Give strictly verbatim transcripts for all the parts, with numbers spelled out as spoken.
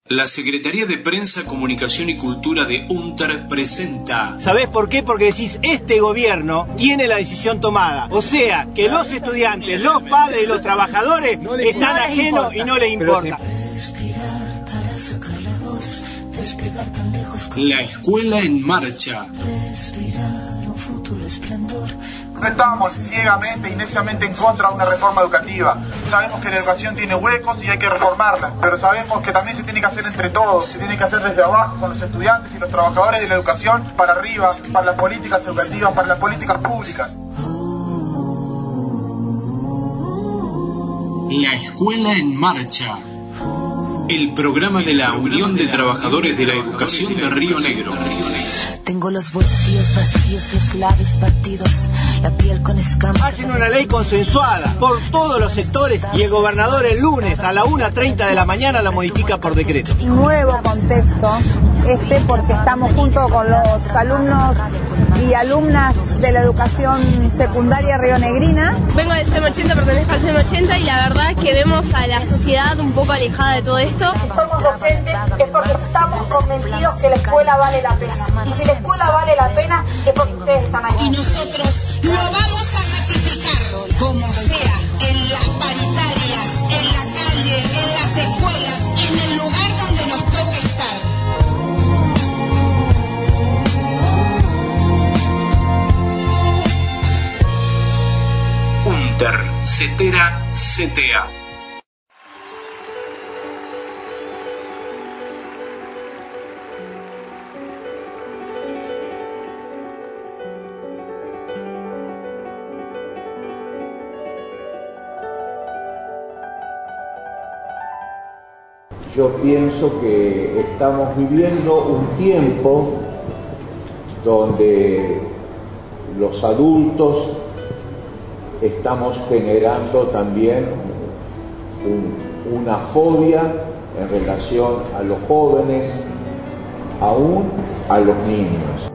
La Secretaría de Prensa, Comunicación y Cultura de UNTER presenta... ¿Sabés por qué? Porque decís, este gobierno tiene la decisión tomada. O sea, que los estudiantes, los padres y los trabajadores están ajenos y no les importa. La Escuela en Marcha. No estamos ciegamente y neciamente en contra de una reforma educativa. Sabemos que la educación tiene huecos y hay que reformarla, pero sabemos que también se tiene que hacer entre todos, se tiene que hacer desde abajo con los estudiantes y los trabajadores de la educación para arriba, para las políticas educativas, para las políticas públicas. La Escuela en Marcha. El programa de la Unión de Trabajadores de la Educación de Río Negro. Tengo los bolsillos vacíos, los labios partidos, la piel con escamas. Hacen una ley consensuada por todos los sectores y el gobernador el lunes a la una treinta de la mañana la modifica por decreto. Nuevo contexto, este porque estamos junto con los alumnos y alumnas de la educación secundaria rionegrina. Vengo del C E M ochenta, pertenezco al C E M ochenta y la verdad es que vemos a la sociedad un poco alejada de todo esto. Si somos docentes es porque estamos convencidos que la escuela vale la pena. Y si la escuela vale la pena es porque ustedes están ahí. Y nosotros lo vamos a ratificar, como sea, en las paritarias, en la calle, en las escuelas, en el lugar donde nos toque estar. UNTER, CETERA, C T A. Yo pienso que estamos viviendo un tiempo donde los adultos estamos generando también un, una fobia en relación a los jóvenes, aún a los niños.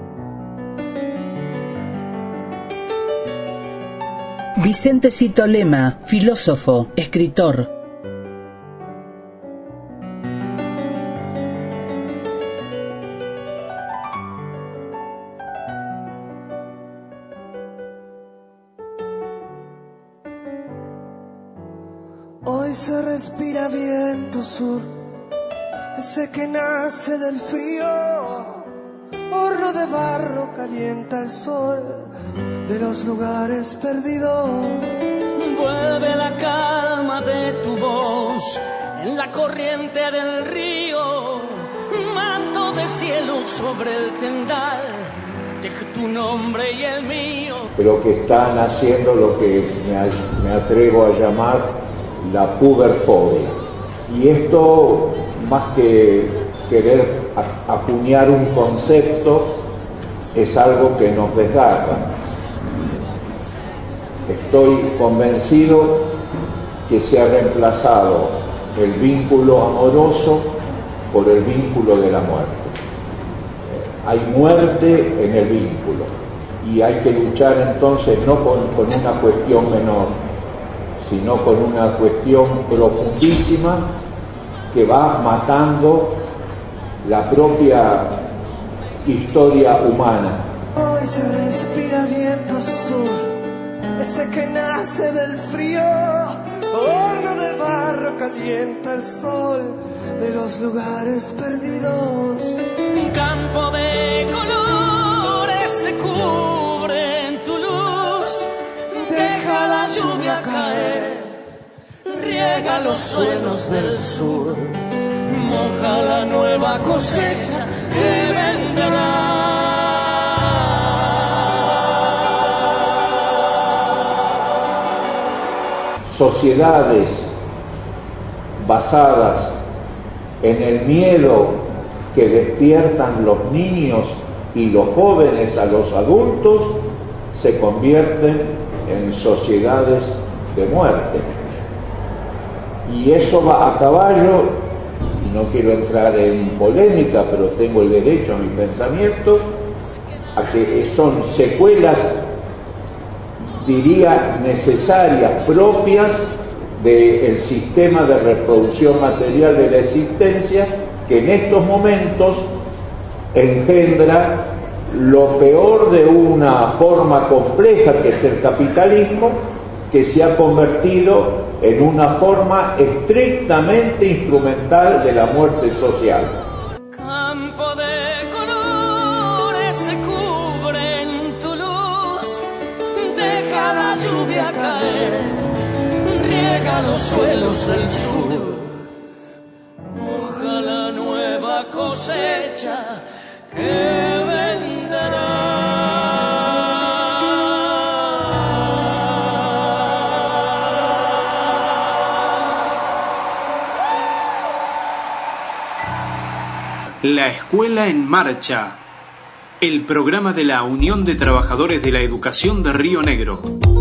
Vicente Cito Lema, filósofo, escritor. Hoy se respira viento sur, ese que nace del frío, horno de barro calienta el sol de los lugares perdidos. Vuelve la calma de tu voz en la corriente del río, manto de cielo sobre el tendal, deja tu nombre y el mío. Pero que están haciendo lo que me, me atrevo a llamar la puberfobia. Y esto, más que querer acuñar un concepto, es algo que nos desgarra. Estoy convencido que se ha reemplazado el vínculo amoroso por el vínculo de la muerte. Hay muerte en el vínculo y hay que luchar entonces no con, con una cuestión menor, sino con una cuestión profundísima que va matando la propia historia humana. Hoy se respira viento sur, ese que nace del frío, horno de barro calienta el sol de los lugares perdidos. Un campo de colores se cubre en tu luz, deja la lluvia caer, riega los suelos del sur, moja la nueva cosecha que vendrá. Sociedades basadas en el miedo que despiertan los niños y los jóvenes a los adultos se convierten en sociedades de muerte. Y eso va a caballo, y no quiero entrar en polémica, pero tengo el derecho a mi pensamiento, a que son secuelas, diría, necesarias, propias del sistema de reproducción material de la existencia, que en estos momentos engendra lo peor de una forma compleja que es el capitalismo, que se ha convertido en una forma estrictamente instrumental de la muerte social. Campo de colores se cubre en tu luz, deja la lluvia caer, riega los suelos del sur, moja la nueva cosecha que venderá. La Escuela en Marcha, el programa de la Unión de Trabajadores de la Educación de Río Negro.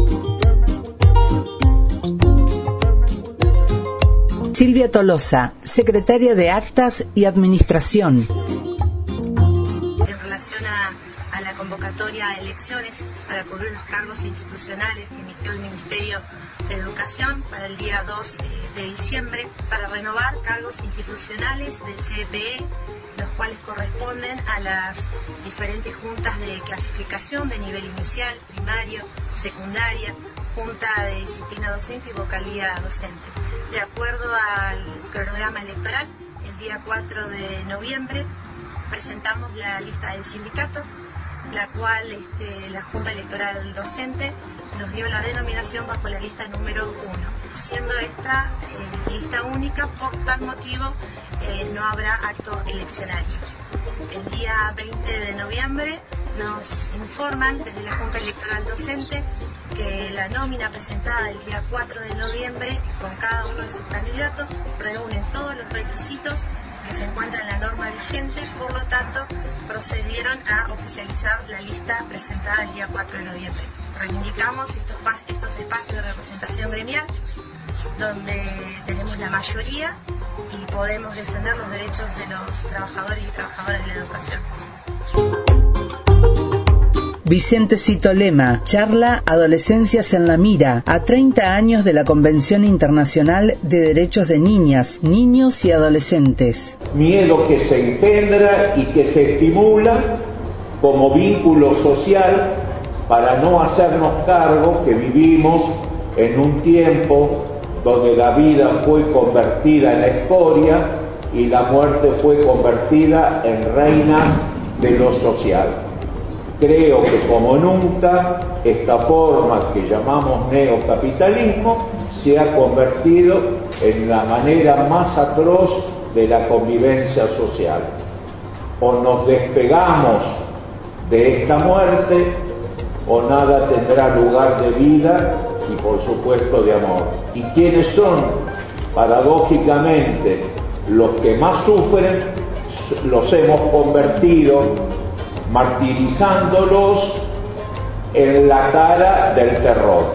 Silvia Tolosa, secretaria de Actas y Administración. En relación a, a la convocatoria a elecciones para cubrir los cargos institucionales que emitió el Ministerio de Educación para el día dos de diciembre, para renovar cargos institucionales del C E P E, los cuales corresponden a las diferentes juntas de clasificación de nivel inicial, primario, secundaria, junta de disciplina docente y vocalía docente. De acuerdo al cronograma electoral, el día cuatro de noviembre presentamos la lista del sindicato, la cual este, la Junta Electoral Docente nos dio la denominación bajo la lista número uno. Siendo esta eh, lista única, por tal motivo eh, no habrá acto eleccionario. El día veinte de noviembre nos informan desde la Junta Electoral Docente que la nómina presentada el día cuatro de noviembre con cada uno de sus candidatos reúnen todos los requisitos que se encuentran en la norma vigente, por lo tanto procedieron a oficializar la lista presentada el día cuatro de noviembre. Reivindicamos estos, estos espacios de representación gremial donde tenemos la mayoría y podemos defender los derechos de los trabajadores y trabajadoras de la educación. Vicente Citolema, charla Adolescencias en la Mira, a treinta años de la Convención Internacional de Derechos de Niñas, Niños y Adolescentes. Miedo que se engendra y que se estimula como vínculo social para no hacernos cargo que vivimos en un tiempo donde la vida fue convertida en escoria y la muerte fue convertida en reina de lo social. Creo que como nunca esta forma que llamamos neocapitalismo se ha convertido en la manera más atroz de la convivencia social. O nos despegamos de esta muerte o nada tendrá lugar de vida y por supuesto de amor. ¿Y quiénes son? Paradójicamente, los que más sufren los hemos convertido martirizándolos en la cara del terror.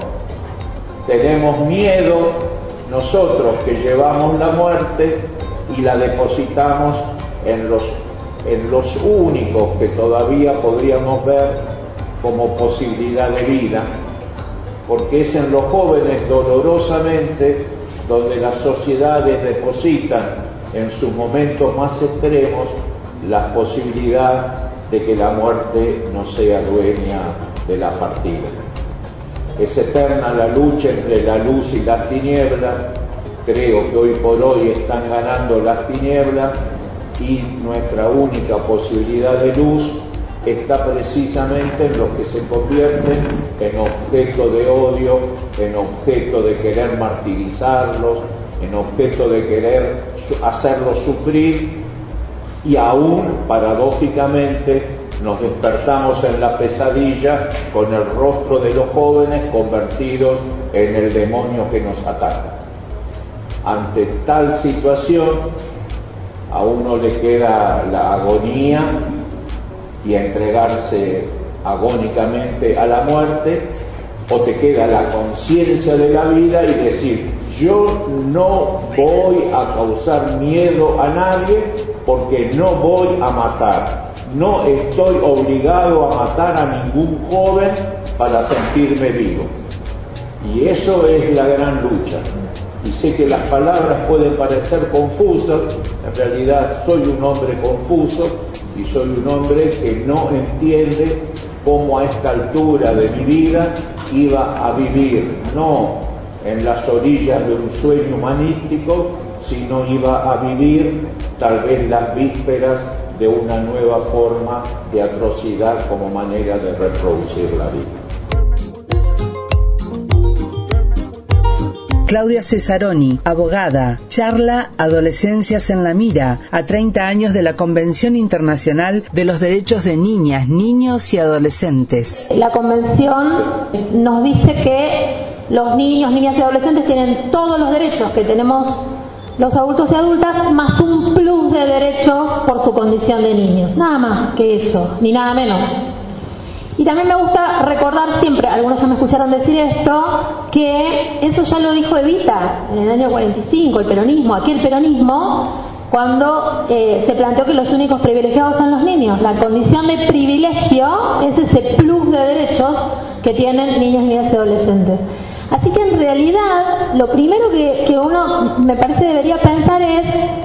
Tenemos miedo nosotros que llevamos la muerte y la depositamos en los, en los únicos que todavía podríamos ver como posibilidad de vida, porque es en los jóvenes dolorosamente donde las sociedades depositan en sus momentos más extremos la posibilidad de que la muerte no sea dueña de la partida. Es eterna la lucha entre la luz y las tinieblas. Creo que hoy por hoy están ganando las tinieblas y nuestra única posibilidad de luz está precisamente en los que se convierten en objeto de odio, en objeto de querer martirizarlos, en objeto de querer hacerlos sufrir. Y aún, paradójicamente, nos despertamos en la pesadilla con el rostro de los jóvenes convertidos en el demonio que nos ataca. Ante tal situación, a uno le queda la agonía y entregarse agónicamente a la muerte, o te queda la conciencia de la vida y decir: yo no voy a causar miedo a nadie porque no voy a matar, no estoy obligado a matar a ningún joven para sentirme vivo. Y eso es la gran lucha. y sé que las palabras pueden parecer confusas, en realidad soy un hombre confuso y soy un hombre que no entiende cómo a esta altura de mi vida iba a vivir, no en las orillas de un sueño humanístico, sino iba a vivir tal vez las vísperas de una nueva forma de atrocidad como manera de reproducir la vida. Claudia Cesaroni, abogada, charla Adolescencias en la Mira, a treinta años de la Convención Internacional de los Derechos de Niñas, Niños y Adolescentes. La Convención nos dice que los niños, niñas y adolescentes tienen todos los derechos que tenemos los adultos y adultas, más un plus de derechos por su condición de niños. Nada más que eso, ni nada menos. Y también me gusta recordar siempre, algunos ya me escucharon decir esto, que eso ya lo dijo Evita en el año cuarenta y cinco, el peronismo, aquí el peronismo, cuando eh, se planteó que los únicos privilegiados son los niños. La condición de privilegio es ese plus de derechos que tienen niños, niñas y adolescentes. Así que en realidad, lo primero que, que uno me parece debería pensar es,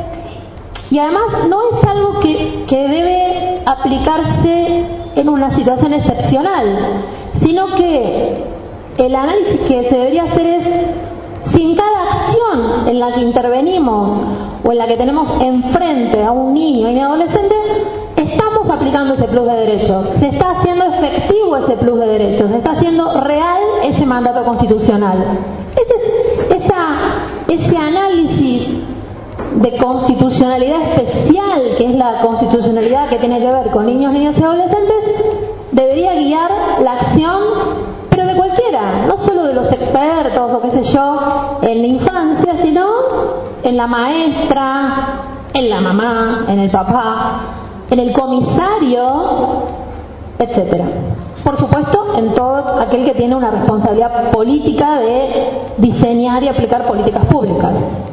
y además no es algo que, que debe aplicarse en una situación excepcional, sino que el análisis que se debería hacer es si en cada acción en la que intervenimos o en la que tenemos enfrente a un niño y un adolescente estamos aplicando ese plus de derechos, se está haciendo efectivo ese plus de derechos, se está haciendo real ese mandato constitucional. Ese, es, esa, ese análisis de constitucionalidad especial, que es la constitucionalidad que tiene que ver con niños, niñas y adolescentes, debería guiar la acción, pero de cualquiera, no solo de los expertos o qué sé yo, en la infancia, sino en la maestra, en la mamá, en el papá, en el comisario, etcétera. Por supuesto, en todo aquel que tiene una responsabilidad política de diseñar y aplicar políticas públicas.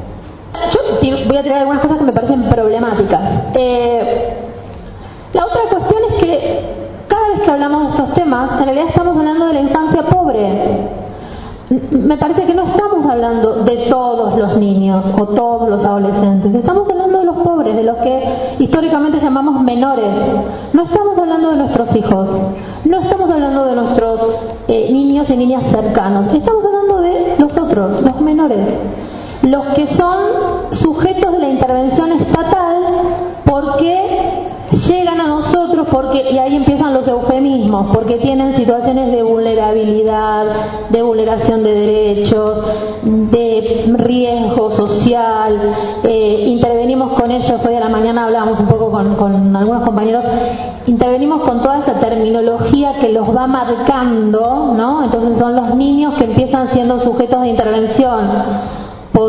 Yo voy a tirar algunas cosas que me parecen problemáticas. Eh, la otra cuestión es que cada vez que hablamos de estos temas, en realidad estamos hablando de la infancia pobre. Me parece que no estamos hablando de todos los niños o todos los adolescentes. Estamos hablando de los pobres, de los que históricamente llamamos menores. No estamos hablando de nuestros hijos. No estamos hablando de nuestros eh, niños y niñas cercanos. Estamos hablando de los otros, los menores. Los que son sujetos de la intervención estatal porque llegan a nosotros, porque, y ahí empiezan los eufemismos, porque tienen situaciones de vulnerabilidad, de vulneración de derechos, de riesgo social. Eh, intervenimos con ellos, hoy a la mañana hablábamos un poco con, con algunos compañeros, intervenimos con toda esa terminología que los va marcando, ¿no? Entonces son los niños que empiezan siendo sujetos de intervención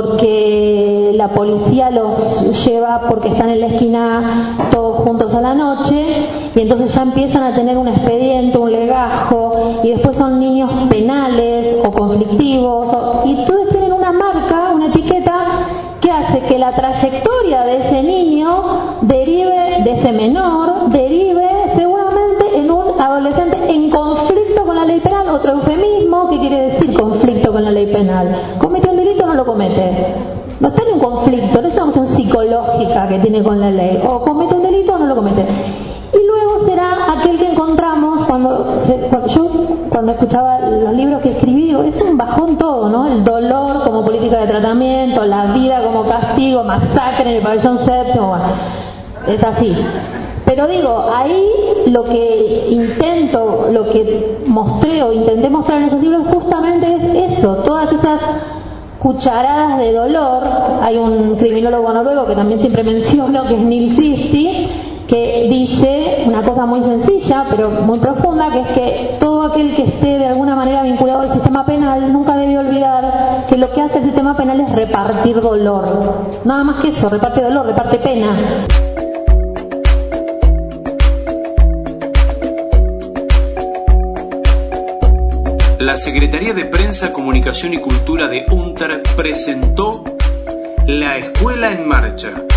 porque la policía los lleva porque están en la esquina todos juntos a la noche y entonces ya empiezan a tener un expediente, un legajo, y después son niños penales o conflictivos o, y todos tienen una marca, una etiqueta que hace que la trayectoria de ese niño derive, de ese menor, derive seguramente en un adolescente en conflicto con la ley penal. Otro eufemismo, ¿qué quiere decir conflicto con la ley penal? ¿Comete un delito o no lo comete? No está en un conflicto, no es una cuestión psicológica que tiene con la ley. O comete un delito o no lo comete. Y luego será aquel que encontramos cuando, cuando yo cuando escuchaba los libros que escribí, digo, es un bajón todo, ¿no? El dolor como política de tratamiento, la vida como castigo, masacre en el pabellón séptimo, bueno, es así. Pero digo, ahí lo que intento, lo que mostré o intenté mostrar en esos libros justamente es eso, todas esas cucharadas de dolor. Hay un criminólogo noruego que también siempre menciono, que es Neil Christie, que dice una cosa muy sencilla pero muy profunda, que es que todo aquel que esté de alguna manera vinculado al sistema penal nunca debe olvidar que lo que hace el sistema penal es repartir dolor. Nada más que eso, reparte dolor, reparte pena. La Secretaría de Prensa, Comunicación y Cultura de UNTER presentó La Escuela en Marcha.